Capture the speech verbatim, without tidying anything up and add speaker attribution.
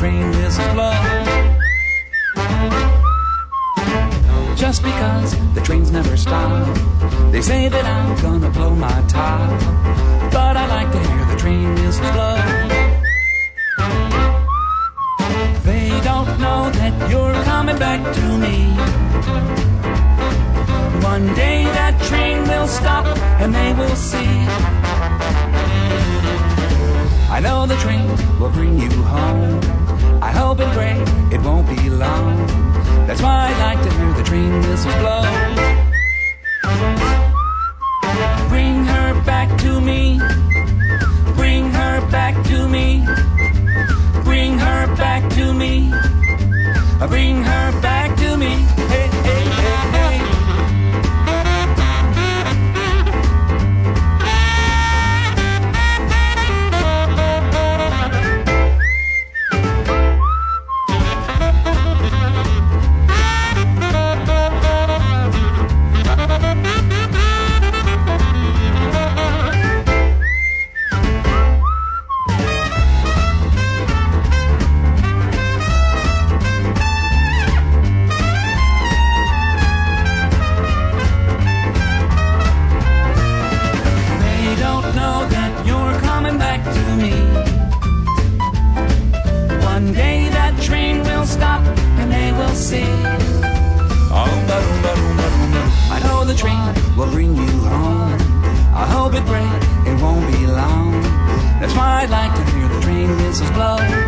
Speaker 1: train whistles blow. Just because the trains never stop, they say that I'm gonna blow my top, but I like to hear the train whistles blow. They don't know that you're coming back to me. One day that train will stop and they will see. I know the train will bring you home. I hope and pray it won't be long. That's why I like to hear the train whistles blow. Bring her back to me. Bring her back to me. Bring her back to me. Bring her back to me. Hey, hey, hey, hey. I know the train will bring you home. I hope it pray it won't be long. That's why I like to hear the train whistles blow.